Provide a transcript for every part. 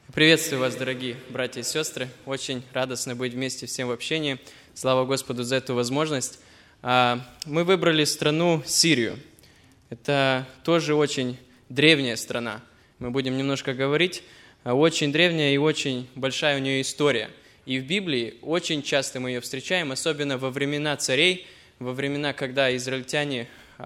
Приветствую вас, дорогие братья и сестры. Очень радостно быть вместе всем в общении. Слава Господу за эту возможность. Мы выбрали страну Сирию. Это тоже очень древняя страна. Мы будем немножко говорить. Очень древняя и очень большая у нее история. И в Библии очень часто мы ее встречаем, особенно во времена царей, во времена, когда израильтяне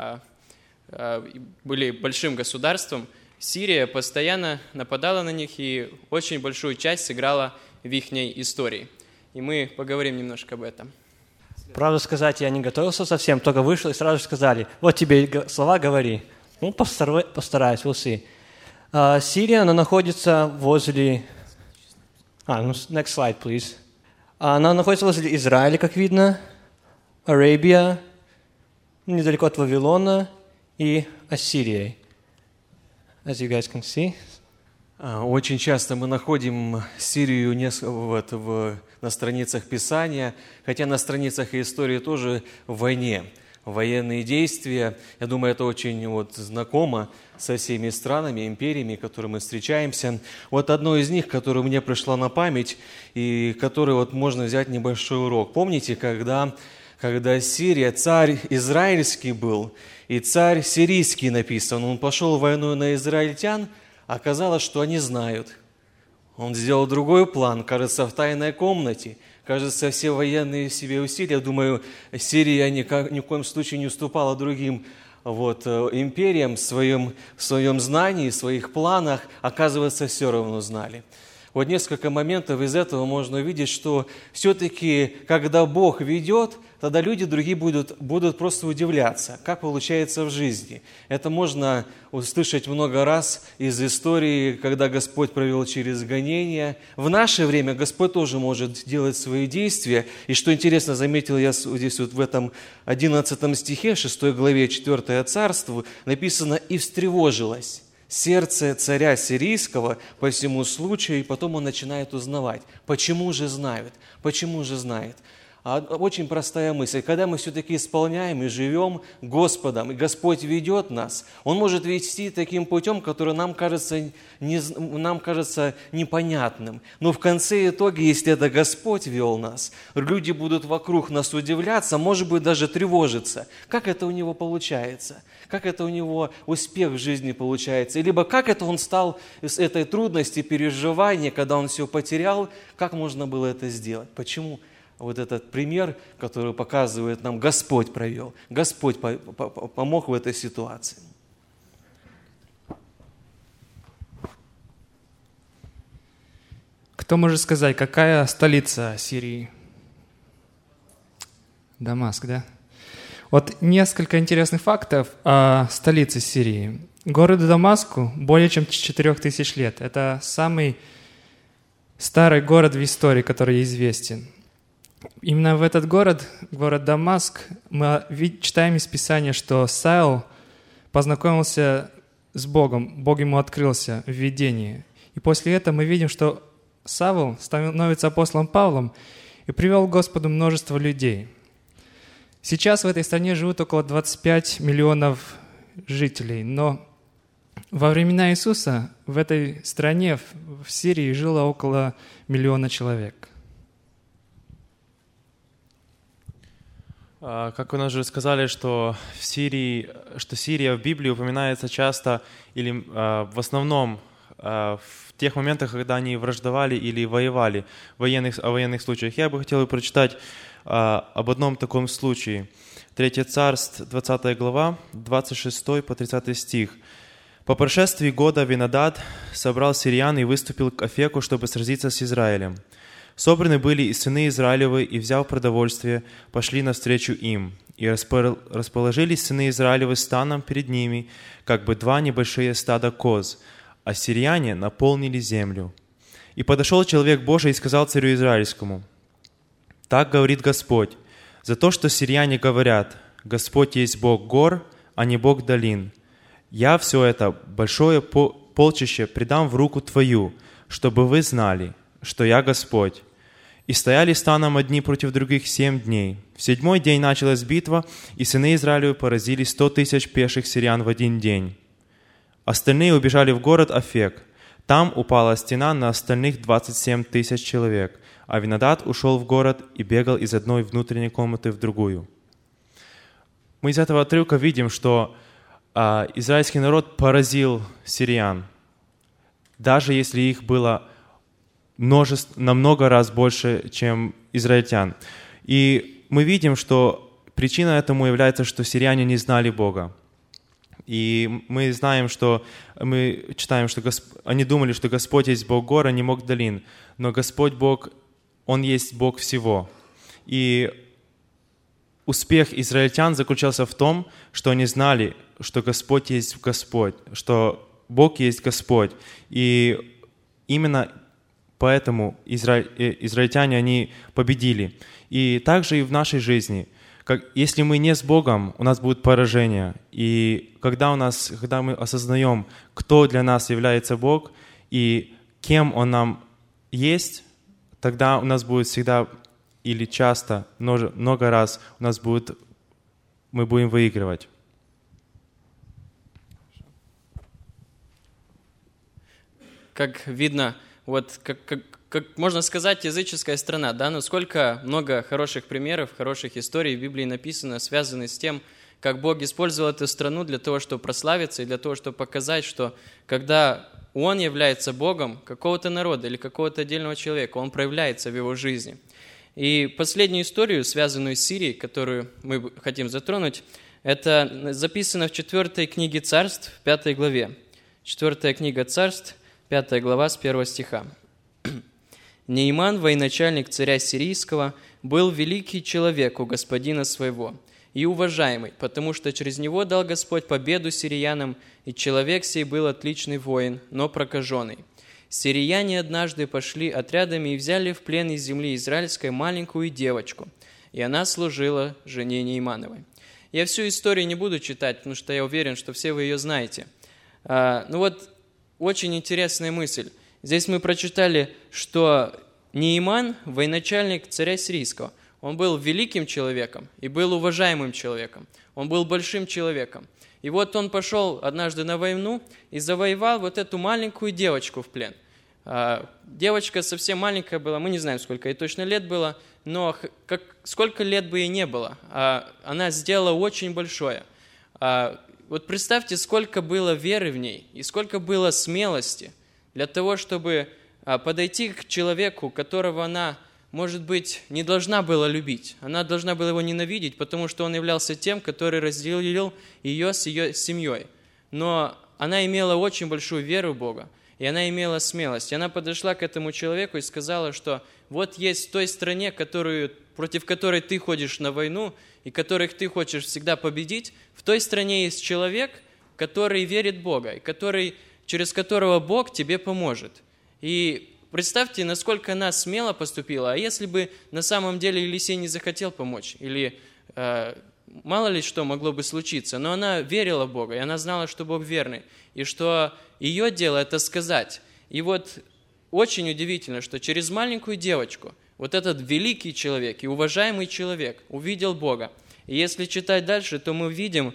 были большим государством. Сирия постоянно нападала на них и очень большую часть сыграла в их истории. И мы поговорим немножко об этом. Правду сказать, я не готовился совсем, только вышел и сразу сказали, вот тебе слова говори. Постараюсь, we'll see. Сирия, она находится возле... next slide, please. Она находится возле Израиля, как видно, Арабия, недалеко от Вавилона и Ассирии. As you guys can see. Очень часто мы находим Сирию на страницах Писания, хотя на страницах истории тоже в войне. Военные действия, я думаю, это очень знакомо со всеми странами, империями, которые мы встречаемся. Одно из них, которое мне пришло на память, и которое можно взять небольшой урок. Помните, когда Сирия, царь израильский был, и царь сирийский написан, он пошел в войну на израильтян, оказалось, что они знают. Он сделал другой план, кажется, в тайной комнате. Кажется, все военные себе усилия, думаю, Сирия ни в коем случае не уступала другим империям в своем знании, в своих планах, оказывается, все равно знали. Несколько моментов из этого можно увидеть, что все-таки, когда Бог ведет, тогда люди другие будут просто удивляться, как получается в жизни. Это можно услышать много раз из истории, когда Господь провел через гонения. В наше время Господь тоже может делать свои действия. И что интересно, заметил я здесь в этом 11 стихе, 6 главе 4 царство, написано «И встревожилось сердце царя сирийского по всему случаю», и потом он начинает узнавать. Почему же знает? Почему же знает? Очень простая мысль. Когда мы все-таки исполняем и живем Господом, и Господь ведет нас, Он может вести таким путем, который нам кажется непонятным. Но в конце итога, если это Господь вел нас, люди будут вокруг нас удивляться, может быть, даже тревожиться. Как это у него получается? Как это у него успех в жизни получается? Либо как это он стал с этой трудности, переживания, когда он все потерял, как можно было это сделать? Почему? Этот пример, который показывает нам, Господь провел, Господь помог в этой ситуации. Кто может сказать, какая столица Сирии? Дамаск, да? Несколько интересных фактов о столице Сирии. Городу Дамаску более чем 4000 лет. Это самый старый город в истории, который известен. Именно в этот город Дамаск, мы читаем из Писания, что Саул познакомился с Богом, Бог ему открылся в видении. И после этого мы видим, что Саул становится апостолом Павлом и привел к Господу множество людей. Сейчас в этой стране живут около 25 миллионов жителей, но во времена Иисуса в этой стране, в Сирии, жило около 1 миллиона человек. Как вы нас уже сказали, что Сирия в Библии упоминается часто или в основном в тех моментах, когда они враждовали или воевали, о военных случаях. Я бы хотел прочитать об одном таком случае. 3 Царств, 20 глава, 26 по 30 стих. «По прошествии года Винадад собрал сириян и выступил к Афеку, чтобы сразиться с Израилем. Собраны были и сыны Израилевы, и, взяв продовольствие, пошли навстречу им. И расположились сыны Израилевы станом перед ними, как бы 2 небольшие стада коз, а сирияне наполнили землю. И подошел человек Божий и сказал царю израильскому: так говорит Господь, за то, что сирияне говорят: Господь есть Бог гор, а не Бог долин. Я все это большое полчище предам в руку твою, чтобы вы знали, что я Господь. И стояли станом одни против других 7 дней. В 7-й день началась битва, и сыны Израилевы поразили 100 000 пеших сириян в один день. Остальные убежали в город Афек. Там упала стена на остальных 27 тысяч человек, а Винодад ушел в город и бегал из одной внутренней комнаты в другую. Мы из этого отрывка видим, что израильский народ поразил сириян, даже если их было намного раз больше, чем израильтян. И мы видим, что причина этому является, что сирияне не знали Бога. И мы знаем, мы читаем, что они думали, что Господь есть Бог гор, а не Бог долин. Но Господь Бог, Он есть Бог всего. И успех израильтян заключался в том, что они знали, что Господь есть Господь, что Бог есть Господь. И именно поэтому израильтяне, они победили. И также и в нашей жизни. Если мы не с Богом, у нас будет поражение. И когда мы осознаем, кто для нас является Бог и кем Он нам есть, тогда у нас будет всегда или часто, много раз мы будем выигрывать. Как видно, вот как можно сказать, языческая страна, да, но сколько много хороших примеров, хороших историй в Библии написано, связанных с тем, как Бог использовал эту страну для того, чтобы прославиться и для того, чтобы показать, что когда Он является Богом какого-то народа или какого-то отдельного человека, Он проявляется в его жизни. И последнюю историю, связанную с Сирией, которую мы хотим затронуть, это записано в 4 книге Царств, 5 главе. 4 книга Царств, 5 глава, с 1 стиха. «Неиман, военачальник царя сирийского, был великий человек у господина своего и уважаемый, потому что через него дал Господь победу сириянам, и человек сей был отличный воин, но прокаженный. Сирияне однажды пошли отрядами и взяли в плен из земли израильской маленькую девочку, и она служила жене Неимановой». Я всю историю не буду читать, потому что я уверен, что все вы ее знаете. Очень интересная мысль. Здесь мы прочитали, что Неиман, военачальник царя сирийского, он был великим человеком и был уважаемым человеком. Он был большим человеком. И вот он пошел однажды на войну и завоевал вот эту маленькую девочку в плен. Девочка совсем маленькая была, мы не знаем, сколько ей точно лет было, но сколько лет бы ей не было, она сделала очень большое. Вот представьте, сколько было веры в ней и сколько было смелости для того, чтобы подойти к человеку, которого она, может быть, не должна была любить. Она должна была его ненавидеть, потому что он являлся тем, который разделил ее с ее семьей. Но она имела очень большую веру в Бога, и она имела смелость. И она подошла к этому человеку и сказала, что вот есть в той стране, против которой ты ходишь на войну, и которых ты хочешь всегда победить, в той стране есть человек, который верит в Бога, и через которого Бог тебе поможет. И представьте, насколько она смело поступила. А если бы на самом деле Елисей не захотел помочь, или мало ли что могло бы случиться, но она верила в Бога, и она знала, что Бог верный, и что ее дело это сказать. И вот очень удивительно, что через маленькую девочку вот этот великий человек и уважаемый человек увидел Бога. И если читать дальше, то мы видим,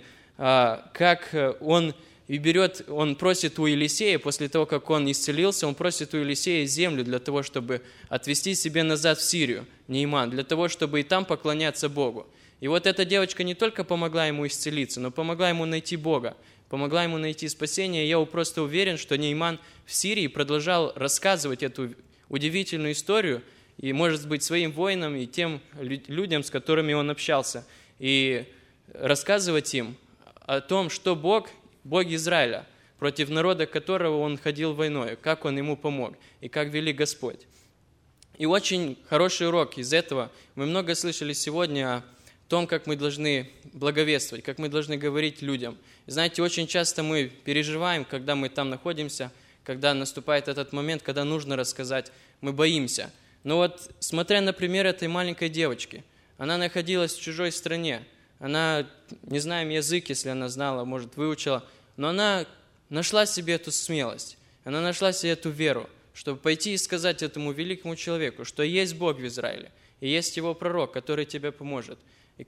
как он просит у Елисея, после того, как он исцелился, он просит у Елисея землю для того, чтобы отвезти себе назад в Сирию, Неиман, для того, чтобы и там поклоняться Богу. И вот эта девочка не только помогла ему исцелиться, но помогла ему найти Бога, помогла ему найти спасение. И я просто уверен, что Неиман в Сирии продолжал рассказывать эту удивительную историю, и, может быть, своим воинам и тем людям, с которыми он общался, и рассказывать им о том, что Бог Израиля, против народа которого он ходил войной, как он ему помог и как вели Господь. И очень хороший урок из этого. Мы много слышали сегодня о том, как мы должны благовествовать, как мы должны говорить людям. И знаете, очень часто мы переживаем, когда мы там находимся, когда наступает этот момент, когда нужно рассказать, мы боимся. Но вот, смотря на пример этой маленькой девочки, она находилась в чужой стране, она, не знаем язык, если она знала, может, выучила, но она нашла себе эту смелость, она нашла себе эту веру, чтобы пойти и сказать этому великому человеку, что есть Бог в Израиле, и есть Его пророк, который тебе поможет. И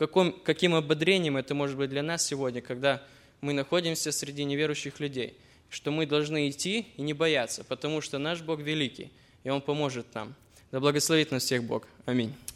каким ободрением это может быть для нас сегодня, когда мы находимся среди неверующих людей. что мы должны идти и не бояться, потому что наш Бог великий, и Он поможет нам. Да благословит нас всех Бог. Аминь.